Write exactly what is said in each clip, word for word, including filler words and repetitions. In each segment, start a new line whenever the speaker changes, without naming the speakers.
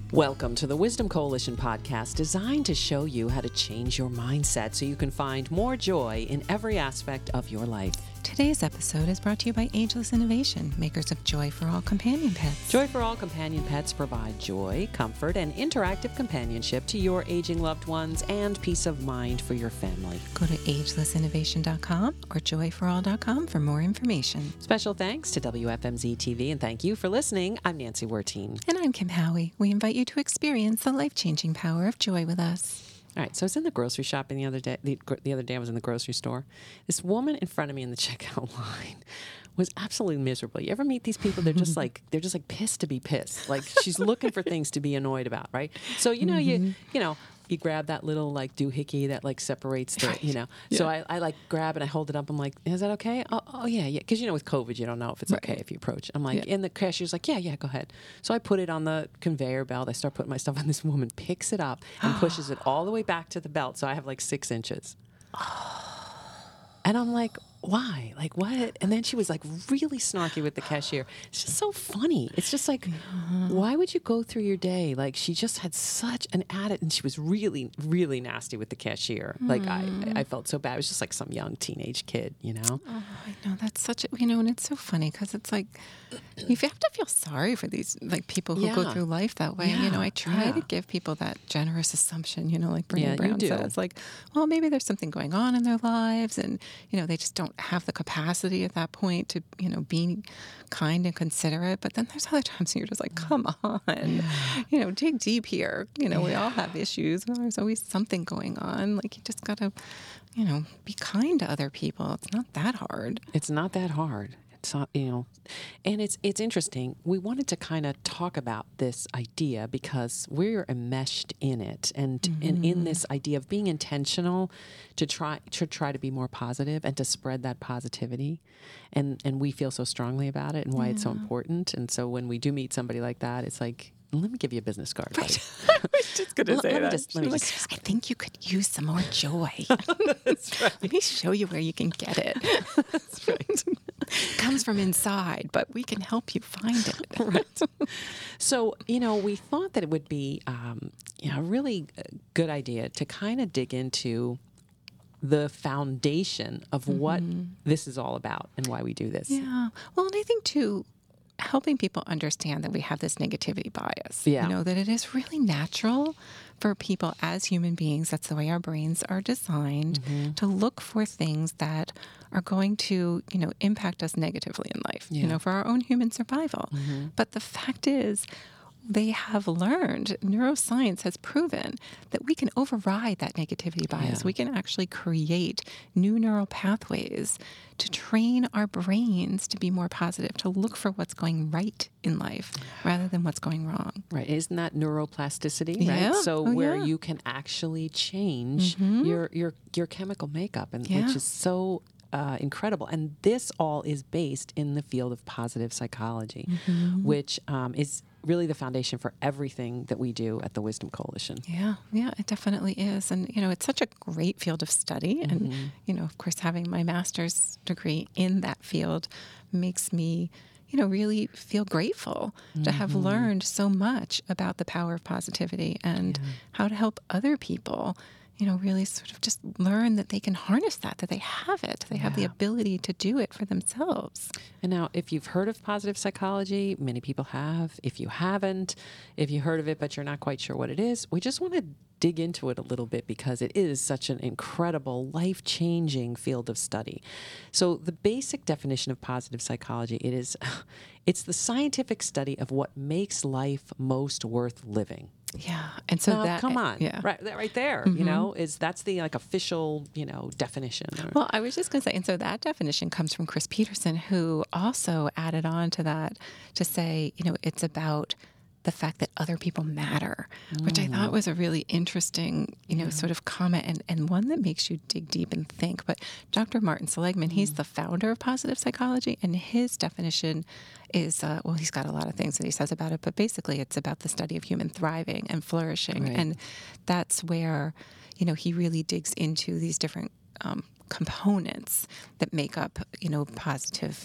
Welcome to the Wisdom Coalition podcast, designed to show you how to change your mindset so you can find more joy in every aspect of your life.
Today's episode is brought to you by Ageless Innovation, makers of Joy for All companion pets.
Joy for All companion pets provide joy, comfort, and interactive companionship to your aging loved ones and peace of mind for your family.
Go to ageless innovation dot com or joy for all dot com for more information.
Special thanks to W F M Z T V, and thank you for listening. I'm Nancy Wertine.
And I'm Kim Howie. We invite you to experience the life-changing power of joy with us.
All right, so I was in the grocery shopping the other day. The, the other day I was in the grocery store. This woman in front of me in the checkout line was absolutely miserable. You ever meet these people? They're just like they're just like pissed to be pissed. Like she's looking for things to be annoyed about, right? So you know mm-hmm. you you know. You grab that little like doohickey that like separates the, right. you know. Yeah. So I, I like grab and I hold it up. I'm like, is that okay? Oh, oh yeah, yeah. Because you know with COVID, you don't know if it's right. okay if you approach. I'm like, yeah. and the cashier's like, yeah, yeah, go ahead. So I put it on the conveyor belt. I start putting my stuff on. This woman picks it up and pushes it all the way back to the belt. So I have like six inches. And I'm like, why? Like, what? And then she was like really snarky with the cashier. It's just so funny. It's just like, yeah. why would you go through your day? Like, she just had such an attitude, and she was really, really nasty with the cashier. Mm. Like, I, I felt so bad. It was just like some young teenage kid, you know?
Oh, I know. That's such a, you know, and it's so funny because it's like, you have to feel sorry for these, like, people who yeah. go through life that way. Yeah. You know, I try yeah. to give people that generous assumption, you know, like Brené
yeah,
Brown
you
said. It's like, well, maybe there's something going on in their lives, and, you know, they just don't have the capacity at that point to, you know, be kind and considerate. But then there's other times you're just like, come on, yeah. you know, dig deep here. You know, yeah. we all have issues. There's always something going on. Like, you just got to, you know, be kind to other people. It's not that hard.
It's not that hard. It's not, you know, and it's it's interesting. We wanted to kind of talk about this idea because we're enmeshed in it, and, mm-hmm. and in this idea of being intentional to try to try to be more positive and to spread that positivity, and and we feel so strongly about it and why yeah. it's so important. And so when we do meet somebody like that, it's like, let me give you a business card.
Right. I was just going to say
let
that.
Me just, let me
like,
just...
I think you could use some more joy.
That's right.
Let me show you where you can get it.
That's right.
Comes from inside, but we can help you find it.
Right. So, you know, we thought that it would be, um, you know, a really good idea to kind of dig into the foundation of mm-hmm. what this is all about and why we do this.
Yeah. Well, and I think, too, helping people understand that we have this negativity bias.
Yeah.
You know, that it is really natural for people as human beings, that's the way our brains are designed, mm-hmm. to look for things that are going to, you know, impact us negatively in life, yeah. you know, for our own human survival. Mm-hmm. But the fact is, they have learned, neuroscience has proven that we can override that negativity bias.
Yeah.
We can actually create new neural pathways to train our brains to be more positive, to look for what's going right in life rather than what's going wrong.
Right. Isn't that neuroplasticity,
yeah.
right? So
oh,
where
yeah.
you can actually change
mm-hmm.
your, your, your chemical makeup, and
yeah.
which is so Uh, incredible. And this all is based in the field of positive psychology, mm-hmm. which um, is really the foundation for everything that we do at the Wisdom Coalition.
Yeah, yeah, it definitely is. And, you know, it's such a great field of study. Mm-hmm. And, you know, of course, having my master's degree in that field makes me, you know, really feel grateful mm-hmm. to have learned so much about the power of positivity and yeah. how to help other people, you know, really sort of just learn that they can harness that, that they have it. They yeah. have the ability to do it for themselves.
And now, if you've heard of positive psychology, many people have. If you haven't, if you heard of it but you're not quite sure what it is, we just want to dig into it a little bit because it is such an incredible, life-changing field of study. So the basic definition of positive psychology, it is, it's the scientific study of what makes life most worth living.
Yeah, and so
now,
that
come on,
yeah.
right, that right there, mm-hmm. you know, is that's the like official, you know, definition. Or...
Well, I was just going to say, and so that definition comes from Chris Peterson, who also added on to that to say, you know, it's about the fact that other people matter, mm. which I thought was a really interesting, you know, yeah. sort of comment and, and one that makes you dig deep and think. But Doctor Martin Seligman, mm. he's the founder of positive psychology, and his definition is, uh, well, he's got a lot of things that he says about it, but basically it's about the study of human thriving and flourishing.
Right.
And that's where, you know, he really digs into these different um, components that make up, you know, positive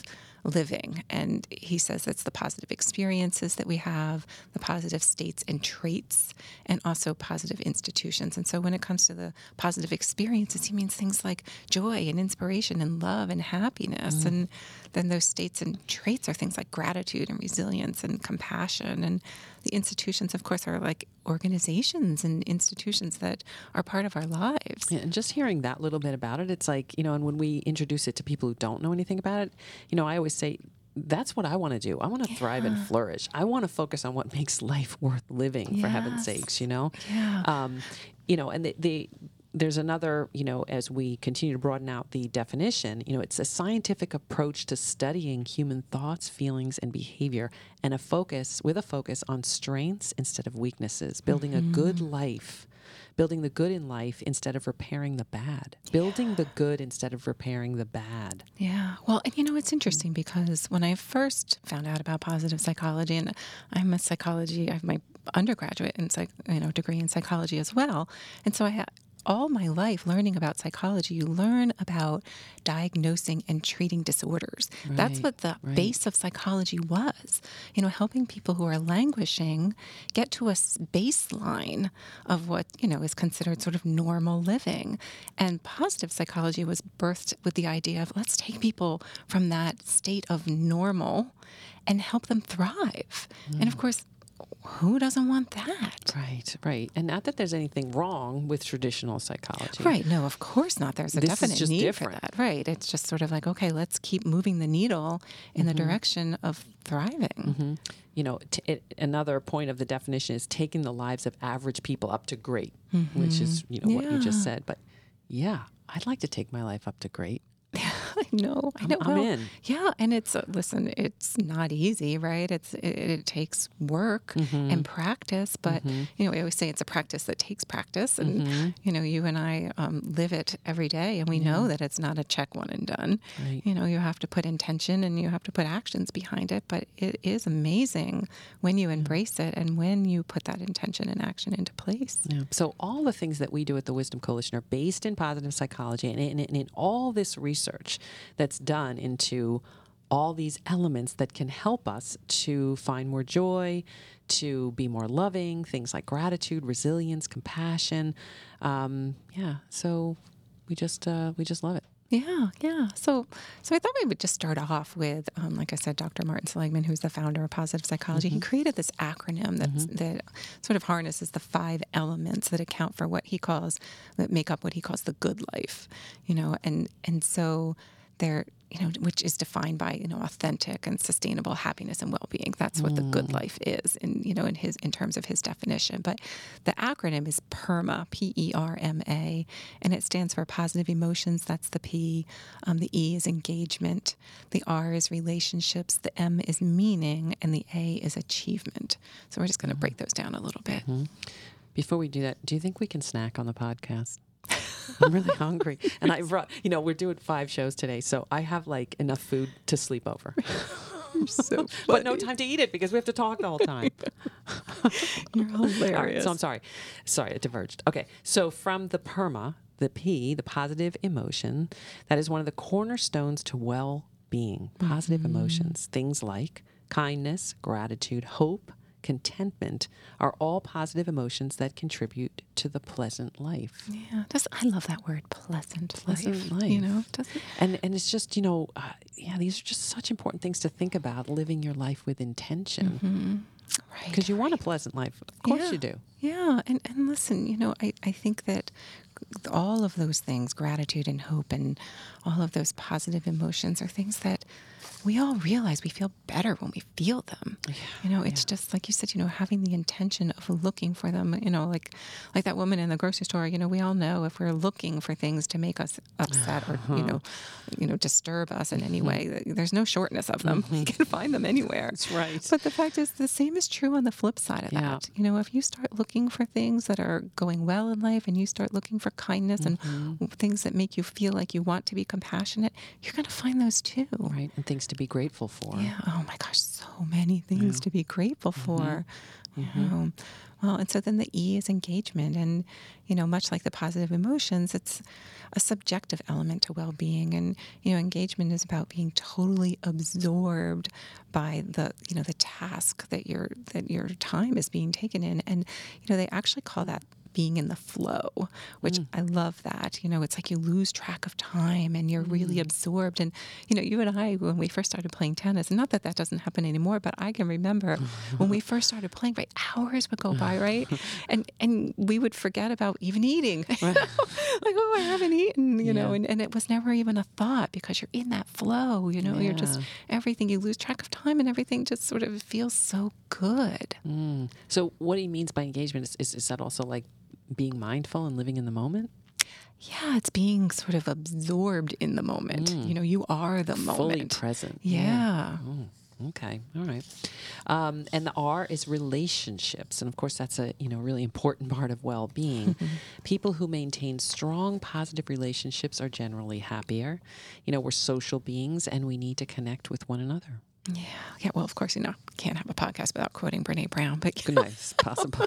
living. And he says it's the positive experiences that we have, the positive states and traits, and also positive institutions. And so when it comes to the positive experiences, he means things like joy and inspiration and love and happiness. Mm. And then those states and traits are things like gratitude and resilience and compassion. And the institutions, of course, are like organizations and institutions that are part of our lives.
Yeah, and just hearing that little bit about it, it's like, you know, and when we introduce it to people who don't know anything about it, you know, I always say, that's what I want to do. I want to yeah. thrive and flourish. I want to focus on what makes life worth living, yes. for heaven's sakes, you know?
Yeah.
Um, you know, and the, the there's another, you know, as we continue to broaden out the definition, you know, it's a scientific approach to studying human thoughts, feelings, and behavior, and a focus, with a focus on strengths instead of weaknesses, building mm-hmm. a good life, building the good in life instead of repairing the bad, building yeah. the good instead of repairing the bad.
Yeah. Well, and you know, it's interesting because when I first found out about positive psychology, and I'm a psychology, I have my undergraduate and psych, you know, degree in psychology as well. And so I had all my life learning about psychology, you learn about diagnosing and treating disorders. Right, That's what the right. base of psychology was. You know, helping people who are languishing get to a baseline of what, you know, is considered sort of normal living. And positive psychology was birthed with the idea of let's take people from that state of normal and help them thrive. Mm. And of course, who doesn't want that?
Right, right. And not that there's anything wrong with traditional psychology.
Right. No, of course not. There's a
this
definite
is just
need
different.
for that. Right. It's just sort of like, okay, let's keep moving the needle in mm-hmm. the direction of thriving.
Mm-hmm. You know, t- it, another point of the definition is taking the lives of average people up to great, mm-hmm. which is, you know, yeah. what you just said. But yeah, I'd like to take my life up to great.
I know, I know.
I'm, I'm
well,
in.
Yeah, and it's uh, listen, it's not easy, right? It's it, it takes work mm-hmm. and practice, but mm-hmm. you know, we always say it's a practice that takes practice, and mm-hmm. you know, you and I um, live it every day, and we yeah. know that it's not a check one and done.
Right.
You know, you have to put intention and you have to put actions behind it, but it is amazing when you embrace it and when you put that intention and action into place.
Yeah. So all the things that we do at the Wisdom Coalition are based in positive psychology, and in, in, in all this research that's done into all these elements that can help us to find more joy, to be more loving, things like gratitude, resilience, compassion. Um, yeah, so we just uh, we just love it.
Yeah, yeah. So, so I thought we would just start off with, um, like I said, Doctor Martin Seligman, who's the founder of positive psychology. Mm-hmm. He created this acronym that's, mm-hmm. that sort of harnesses the five elements that account for what he calls, that make up what he calls the good life. You know, and and so they're, you know, which is defined by, you know, authentic and sustainable happiness and well-being. That's what mm. the good life is, in, you know, in his, in terms of his definition. But the acronym is PERMA, P E R M A, and it stands for positive emotions. That's the P. Um, the E is engagement. The R is relationships. The M is meaning, and the A is achievement. So we're just going to mm-hmm. break those down a little bit.
Mm-hmm. Before we do that, do you think we can snack on the podcast? I'm really hungry. And I brought, you know, we're doing five shows today, so I have like enough food to sleep over.
You're so funny.
But no time to eat it because we have to talk the whole time.
You're hilarious.
All right, so I'm sorry. Sorry, it diverged. Okay, so from the PERMA, the P, the positive emotion, that is one of the cornerstones to well-being. Positive mm-hmm. emotions, things like kindness, gratitude, hope, contentment are all positive emotions that contribute to the pleasant life.
Yeah, just, I love that word, pleasant,
pleasant life.
life. You know, doesn't
and and it's just, you know, uh, yeah, these are just such important things to think about. Living your life with intention,
mm-hmm. right?
Because you
right.
want a pleasant life, of course
yeah.
you do.
Yeah, and and listen, you know, I I think that all of those things, gratitude and hope, and all of those positive emotions, are things that we all realize we feel better when we feel them. Yeah, you know, it's yeah. just like you said, you know, having the intention of looking for them, you know, like like that woman in the grocery store, you know, we all know if we're looking for things to make us upset or, uh-huh. you know, you know, disturb us in any way, there's no shortness of them. Mm-hmm. We can find them anywhere.
That's right.
But the fact is the same is true on the flip side of
yeah.
that. You know, if you start looking for things that are going well in life and you start looking for kindness mm-hmm. and things that make you feel like you want to be compassionate, you're going to find those too.
Right. And things to be grateful for.
Yeah. Oh my gosh, so many things yeah. to be grateful for. Mm-hmm.
Mm-hmm.
You know? Well, and so then the E is engagement. And, you know, much like the positive emotions, it's a subjective element to well-being. And, you know, engagement is about being totally absorbed by the, you know, the task that your, that your time is being taken in. And, you know, they actually call that being in the flow, which
Mm.
I love that. You know, it's like you lose track of time and you're really absorbed. And, you know, you and I, when we first started playing tennis, and not that that doesn't happen anymore, but I can remember when we first started playing, right, hours would go by, right? And and we would forget about even eating. You know? Like, oh, I haven't eaten, you know,
Yeah.
and, and it was never even a thought because you're in that flow, you know, you're just,
Yeah.
everything, you lose track of time and everything just sort of feels so good.
Mm. So what he means by engagement is, is, is that also like being mindful and living in the moment?
Yeah, it's being sort of absorbed in the moment.
Mm.
You know, you are the moment.
Fully present.
Yeah.
Oh, okay. All right. Um, and the R is relationships. And of course, that's a, you know, really important part of well-being. People who maintain strong, positive relationships are generally happier. You know, we're social beings and we need to connect with one another.
Yeah. Yeah. Well, of course, you know, can't have a podcast without quoting Brene Brown, but
Good night. It's possible.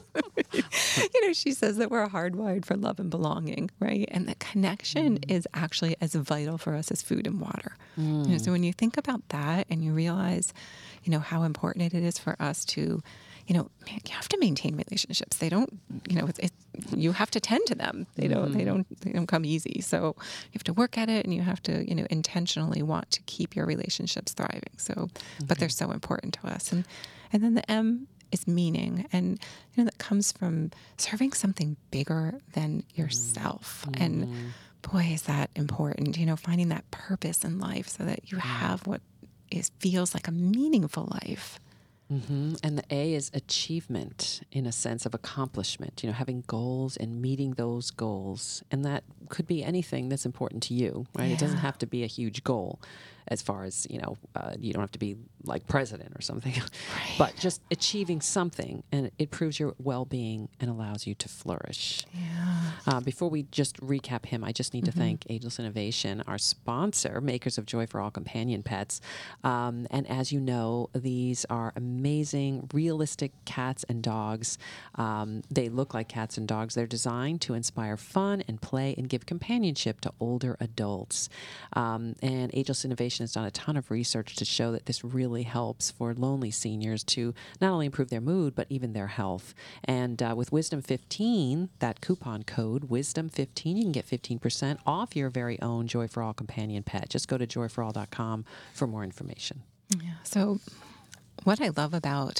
you know, she says that we're hardwired for love and belonging, right? And that connection mm. is actually as vital for us as food and water. Mm. You know, so when you think about that and you realize, you know, how important it is for us to, you know, man, you have to maintain relationships. They don't, you know, it, it, you have to tend to them. They don't, mm-hmm. they don't, they don't come easy. So you have to work at it, and you have to, you know, intentionally want to keep your relationships thriving. So, mm-hmm. but they're so important to us. And, and then the M is meaning, and you know that comes from serving something bigger than yourself. Mm-hmm. And boy, is that important. You know, finding that purpose in life so that you have what is feels like a meaningful life.
Mm-hmm. And the A is achievement, in a sense of accomplishment, you know, having goals and meeting those goals. And that could be anything that's important to you, right?
Yeah.
It doesn't have to be a huge goal as far as, you know, uh, you don't have to be like president or something,
right.
but just achieving something, and it proves your well-being and allows you to flourish.
Yeah.
Uh, before we just recap him, I just need
Mm-hmm.
to thank Ageless Innovation, our sponsor, makers of Joy for All companion pets. Um, and as you know, these are amazing, realistic cats and dogs. Um, they look like cats and dogs. They're designed to inspire fun and play and give companionship to older adults. Um, and Ageless Innovation has done a ton of research to show that this really helps for lonely seniors to not only improve their mood, but even their health. And uh, with Wisdom fifteen, that coupon code, Wisdom fifteen, you can get fifteen percent off your very own Joy for All companion pet. Just go to joy for all dot com for more information.
Yeah. So what I love about,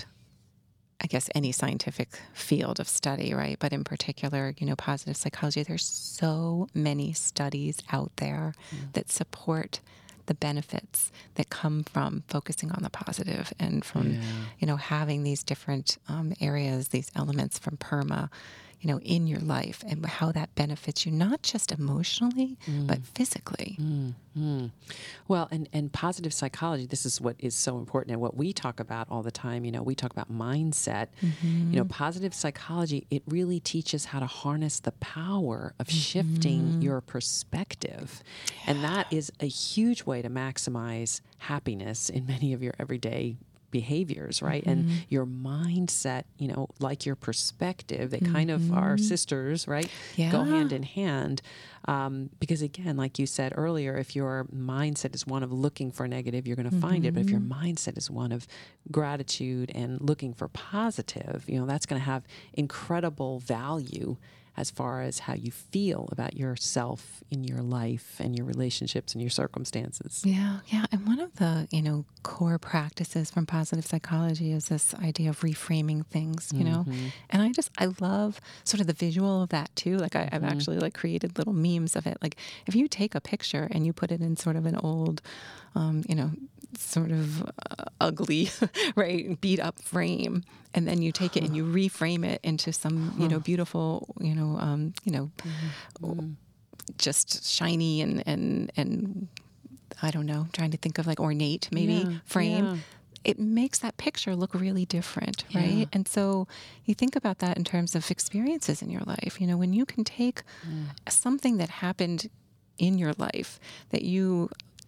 I guess, any scientific field of study, right? But in particular, you know, positive psychology, there's so many studies out there mm. that support the benefits that come from focusing on the positive and from, yeah. you know, having these different um, areas, these elements from PERMA, you know, in your life, and how that benefits you, not just emotionally, mm. but physically.
Mm. Mm. Well, and, and positive psychology, this is what is so important, and what we talk about all the time. You know, we talk about mindset. Mm-hmm. You know, positive psychology, it really teaches how to harness the power of mm-hmm. shifting your perspective. Yeah. And that is a huge way to maximize happiness in many of your everyday behaviors, right? Mm-hmm. And your mindset, you know, like your perspective, they mm-hmm. kind of are sisters, right?
Yeah.
Go hand in hand. Um, because again, like you said earlier, if your mindset is one of looking for negative, you're going to mm-hmm. find it. But if your mindset is one of gratitude and looking for positive, you know, that's going to have incredible value as far as how you feel about yourself in your life and your relationships and your circumstances.
Yeah, yeah. And one of the, you know, core practices from positive psychology is this idea of reframing things, you know? Mm-hmm. And I just, I love sort of the visual of that too. Like I, mm-hmm. I've actually like created little memes of it. Like if you take a picture and you put it in sort of an old, um, you know, sort of uh, ugly, right, beat up frame, and then you take it and you reframe it into some, you know, beautiful, you know, um, you know, mm-hmm. just shiny and, and, and I don't know, trying to think of like ornate maybe
yeah,
frame.
Yeah.
It makes that picture look really different, right?
Yeah.
And so you think about that in terms of experiences in your life. You know, when you can take mm. something that happened in your life that you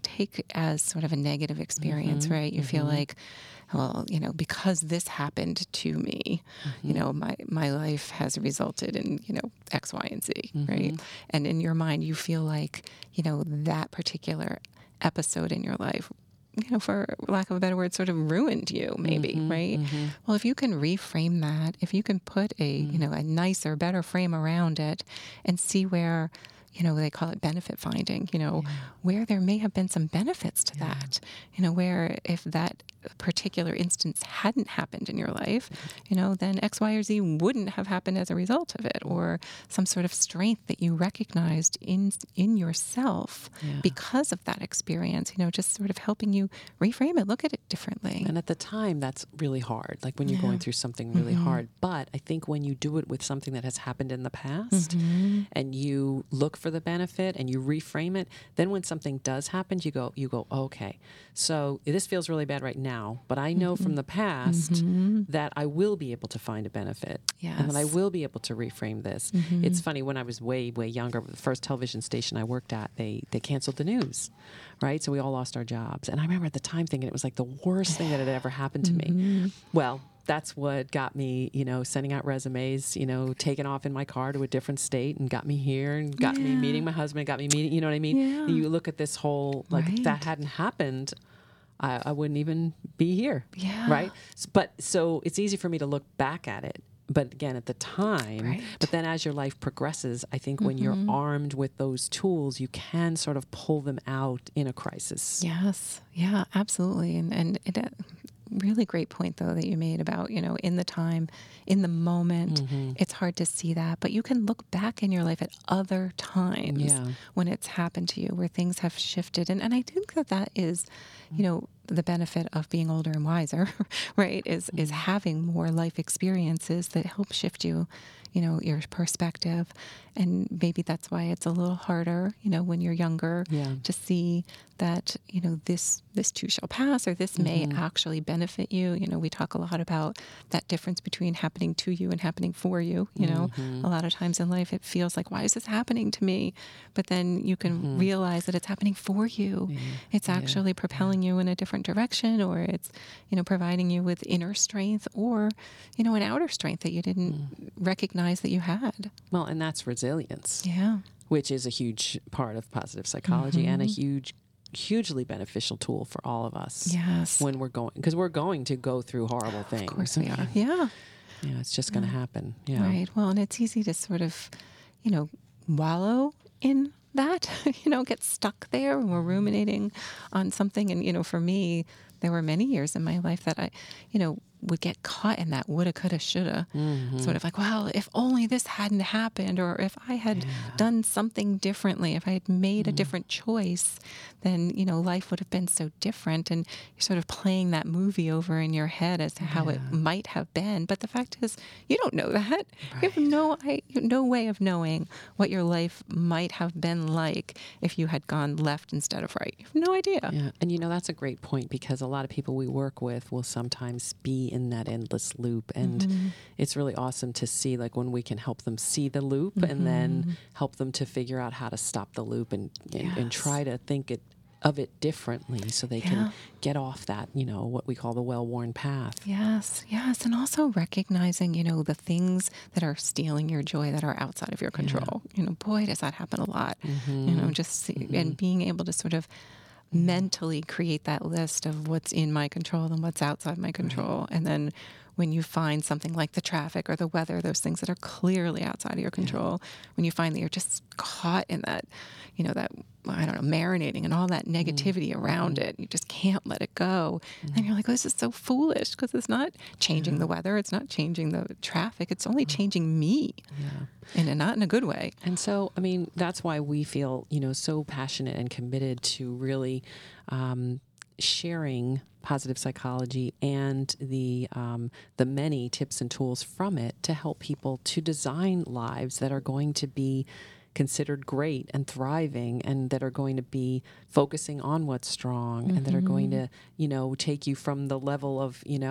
take as sort of a negative experience,
Mm-hmm.
right? You
Mm-hmm.
feel like, well, you know, because this happened to me,
Mm-hmm.
you know, my, my life has resulted in, you know, X, Y, and Z,
Mm-hmm.
right? And in your mind, you feel like, you know, that particular episode in your life, you know, for lack of a better word, sort of ruined you, maybe,
Mm-hmm.
right?
Mm-hmm.
Well, if you can reframe that, if you can put a,
Mm-hmm.
you know, a nicer, better frame around it and see where, you know, they call it benefit finding, you know,
Yeah.
where there may have been some benefits to
Yeah.
that, you know, where if that particular instance hadn't happened in your life, you know, then X, Y, or Z wouldn't have happened as a result of it, or some sort of strength that you recognized in in yourself
Yeah.
because of that experience, you know, just sort of helping you reframe it, look at it differently.
And at the time, that's really hard, like when you're
Yeah.
going through something really
Mm-hmm.
hard. But I think when you do it with something that has happened in the past
Mm-hmm.
and you look for the benefit and you reframe it, then when something does happen, you go, you go, okay, so this feels really bad right now, but I know
Mm-hmm.
from the past
Mm-hmm.
that I will be able to find a benefit. And that I
Yes.
will be able to reframe this.
Mm-hmm.
It's funny, when I was way, way younger, the first television station I worked at, they, they canceled the news, right? So we all lost our jobs. And I remember at the time thinking it was like the worst thing that had ever happened to
Mm-hmm.
me. Well, that's what got me, you know, sending out resumes, you know, taking off in my car to a different state and got me here and got me
Yeah.
meeting my husband, got me meeting, you know what I mean?
Yeah.
You look at this whole, like, if that
Right.
hadn't happened, I, I wouldn't even be here.
Yeah.
Right. S- But so it's easy for me to look back at it. But again, at the time,
Right.
but then as your life progresses, I think when you're
Mm-hmm.
armed with those tools, you can sort of pull them out in a crisis.
Yes. Yeah, absolutely. And and it, uh, really great point though that you made about, you know, in the time, in the moment,
Mm-hmm.
it's hard to see that, but you can look back in your life at other times
Yeah.
when it's happened to you where things have shifted. And and I think that that is, you know, the benefit of being older and wiser, right? Is is having more life experiences that help shift you, you know, your perspective. And maybe that's why it's a little harder, you know, when you're younger
Yeah.
to see that, you know, this this too shall pass, or this may actually benefit you. You know, we talk a lot about that difference between happening to you and happening for you. You know, a lot of times in life it feels like, why is this happening to me? But then you can realize that it's happening for you. It's actually propelling you in a different direction, or it's, you know, providing you with inner strength, or, you know, an outer strength that you didn't recognize that you had.
Well, and that's resilience,
Yeah.
which is a huge part of positive psychology and a huge, hugely beneficial tool for all of us.
Yes.
When we're going, because we're going to go through horrible things.
Of course we are. Yeah.
Yeah, it's just going to happen. Yeah.
Right. Well, and it's easy to sort of, you know, wallow in that, you know, get stuck there when we're ruminating on something. And, you know, for me, there were many years in my life that I, you know, would get caught in that woulda, coulda, shoulda.
Mm-hmm.
Sort of like, well, if only this hadn't happened, or if I had done something differently, if I had made a different choice, then, you know, life would have been so different. And you're sort of playing that movie over in your head as to how it might have been. But the fact is, you don't know that. You have no, I, no way of knowing what your life might have been like if you had gone left instead of right. You have no idea.
Yeah. And you know, that's a great point, because a lot of people we work with will sometimes be in that endless loop. And
Mm-hmm.
it's really awesome to see, like, when we can help them see the loop and then help them to figure out how to stop the loop and, and, and
Yes.
try to think it of it differently so they
Yeah.
can get off that, you know, what we call the well-worn path.
Yes, yes. And also recognizing, you know, the things that are stealing your joy that are outside of your control. You know, boy, does that happen a lot. You know, just see, and being able to sort of mentally create that list of what's in my control and what's outside my control. And then when you find something like the traffic or the weather, those things that are clearly outside of your control, when you find that you're just caught in that, you know, that, I don't know, marinating and all that negativity around it, you just can't let it go. And you're like, oh, this is so foolish, because it's not changing the weather. It's not changing the traffic. It's only changing me.
Yeah.
And not in a good way.
And so, I mean, that's why we feel, you know, so passionate and committed to really um, sharing positive psychology and the um, the many tips and tools from it to help people to design lives that are going to be considered great and thriving, and that are going to be focusing on what's strong, and that are going to, you know, take you from the level of, you know,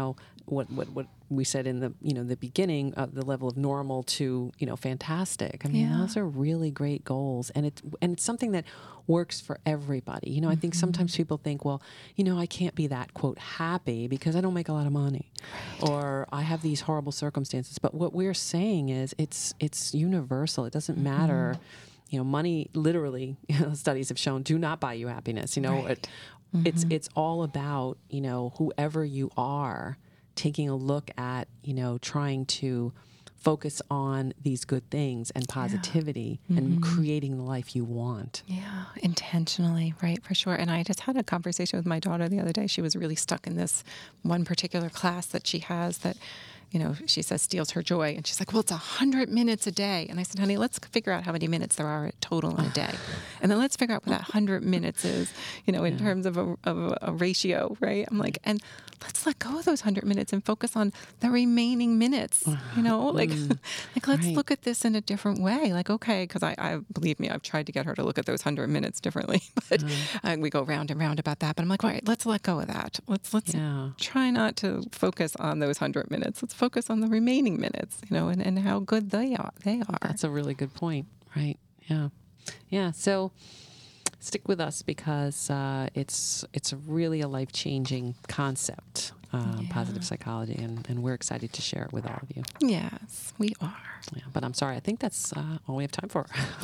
what, what, what we said in the, you know, the beginning of the level of normal to, you know, fantastic. I mean,
Yeah.
those are really great goals. And it's, and it's something that works for everybody. You know, I think sometimes people think, well, you know, I can't be that quote happy because I don't make a lot of money, right, or I have these horrible circumstances. But what we're saying is it's, it's universal. It doesn't mm-hmm. matter. You know, money literally, you know, studies have shown, do not buy you happiness. You know,
right.
it, mm-hmm. it's it's all about, you know, whoever you are, taking a look at, you know, trying to focus on these good things and positivity yeah. and mm-hmm. creating the life you want.
Yeah, intentionally, right, for sure. And I just had a conversation with my daughter the other day. She was really stuck in this one particular class that she has that, you know, she says steals her joy. And she's like, well, it's a hundred minutes a day. And I said, honey, let's figure out how many minutes there are total in a day. And then let's figure out what that hundred minutes is, you know, in yeah. terms of a, of a ratio, right? I'm like, and let's let go of those hundred minutes and focus on the remaining minutes, you know, like, mm, like let's right. look at this in a different way. Like, okay, because I, I, believe me, I've tried to get her to look at those hundred minutes differently, but mm. uh, we go round and round about that. But I'm like, all right, let's let go of that. Let's, let's yeah. try not to focus on those hundred minutes. Let's focus on the remaining minutes, you know, and, and how good they are. They are.
That's a really good point. Right. Yeah. Yeah. So stick with us because uh, it's it's really a life-changing concept, uh, yeah. positive psychology, and, and we're excited to share it with all of you.
Yes, we are.
Yeah, but I'm sorry, I think that's uh, all we have time for.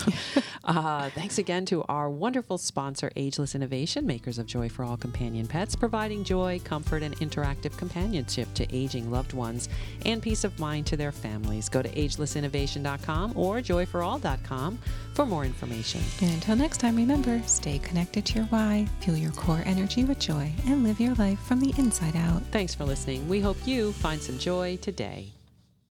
uh, thanks again to our wonderful sponsor, Ageless Innovation, makers of Joy for All companion pets, providing joy, comfort, and interactive companionship to aging loved ones and peace of mind to their families. Go to ageless innovation dot com or joy for all dot com for more information.
And until next time, remember, stay connected to your why, fuel your core energy with joy, and live your life from the inside out.
Thanks for listening. We hope you find some joy today.